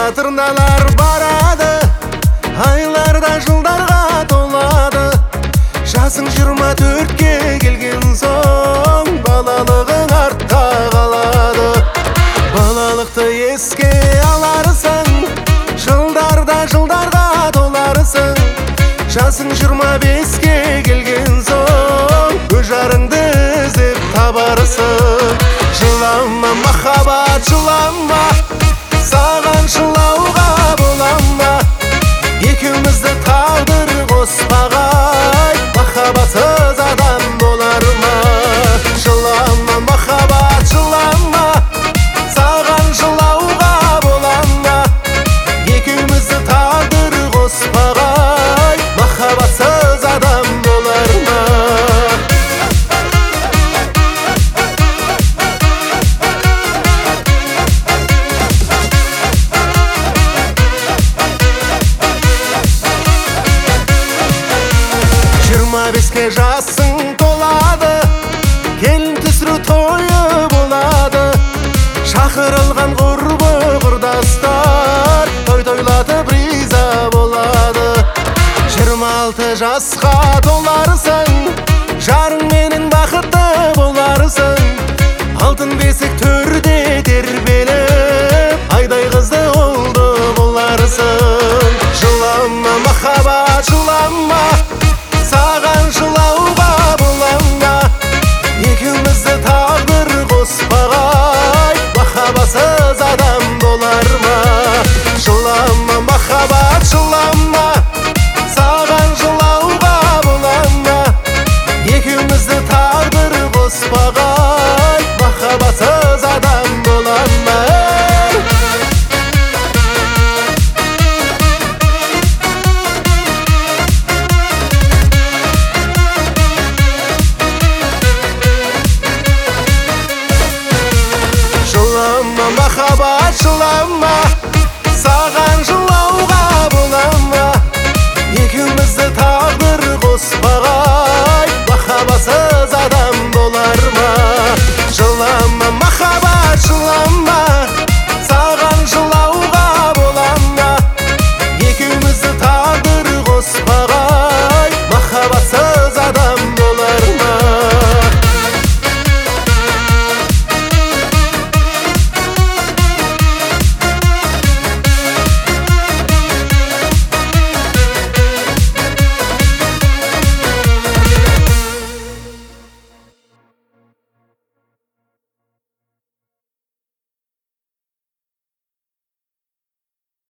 тырналар барады, айларда жылдарға толады. Жасың 24-ке келген соң, балалығың артта қалады. Балалықты еске аларсың, жылдарға толарсың. Жасың 25-ке келген соң, өз жарыңды іздеп табарсың. Жылама махаббат, жылама, саған жылауға болама. Екеумізді тағдыр қоспағай, махаббатсыз адам болар ма? Жылама махаббат, жылама, саған жылауға болама. Екеумізді тағдыр қоспағай, махаббатсыз адам болар ма? Беске жасың толады, келін түсіру тойы болады. Шақырылған құрбы құрдастар, тойлатып риза болады. 26 жасқа толарсың,